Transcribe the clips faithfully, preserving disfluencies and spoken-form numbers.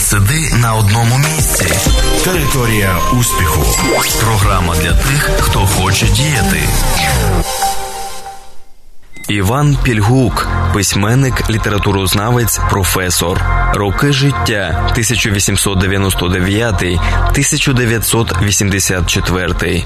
сиди на одному місці. Територія успіху. Програма для тих, хто хоче діяти. Іван Пільгук, письменник, літературознавець, професор. Роки життя тисяча вісімсот дев'яносто дев'ятий - тисяча дев'ятсот вісімдесят четвертий.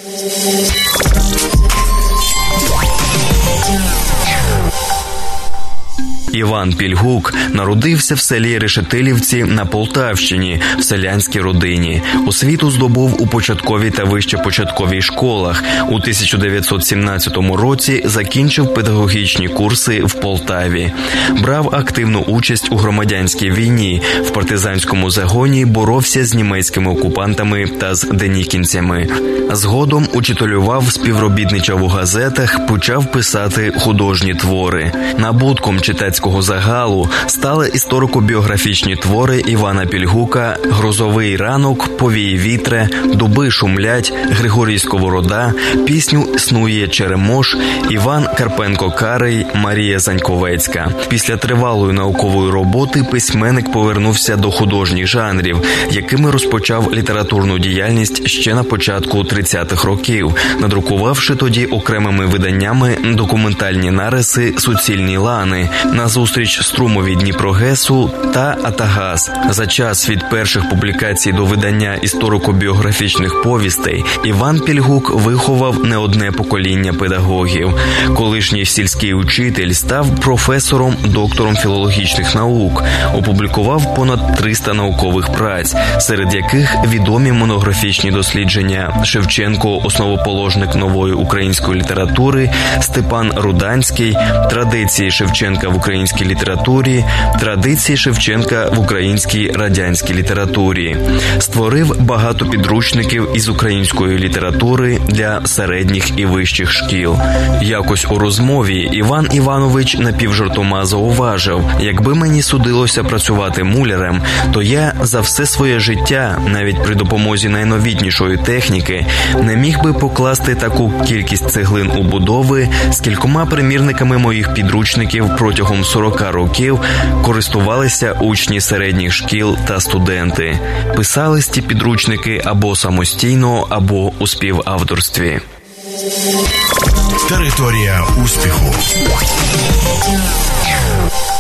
Іван Пільгук народився в селі Решетилівці на Полтавщині в селянській родині. Освіту здобув у початковій та вищепочатковій школах. У тисяча дев'ятсот сімнадцятому році закінчив педагогічні курси в Полтаві. Брав активну участь у громадянській війні. В партизанському загоні боровся з німецькими окупантами та з денікінцями. Згодом учителював, співробітничав у газетах, почав писати художні твори. Набутком читацького загалу стали історико-біографічні твори Івана Пільгука «Грозовий ранок», «Повій вітре», «Дуби шумлять», «Григорій Сковорода», пісню «Снує Черемош», Іван Карпенко-Карий, Марія Заньковецька. Після тривалої наукової роботи письменник повернувся до художніх жанрів, якими розпочав літературну діяльність ще на початку тридцятих років, надрукувавши тоді окремими виданнями документальні нариси «Суцільні лани», «Назустріч струмові Дніпрогесу» та «Атагас». За час від перших публікацій до видання історико-біографічних повістей Іван Пільгук виховав не одне покоління педагогів. Колишній сільський учитель став професором, доктором філологічних наук, опублікував понад триста наукових праць, серед яких відомі монографічні дослідження «Шевченко. Основоположник нової української літератури», Степан Руданський, «Традиції Шевченка в українській літературі», «Традиції Шевченка в українській радянській літературі». Створив багато підручників із української літератури для середніх і вищих шкіл. Якось у розмові Іван Іванович напівжартома зауважив: «Якби мені судилося працювати мулярем, то я за все своє життя, навіть при допомозі найновітнішої техніки, не міг би покласти таку кількість цеглин у будови, з кількома примірниками моїх підручників протягом сорока років користувалися учні середніх шкіл та студенти. Писались ті підручники або самостійно, або у співавторстві». Територія успіху.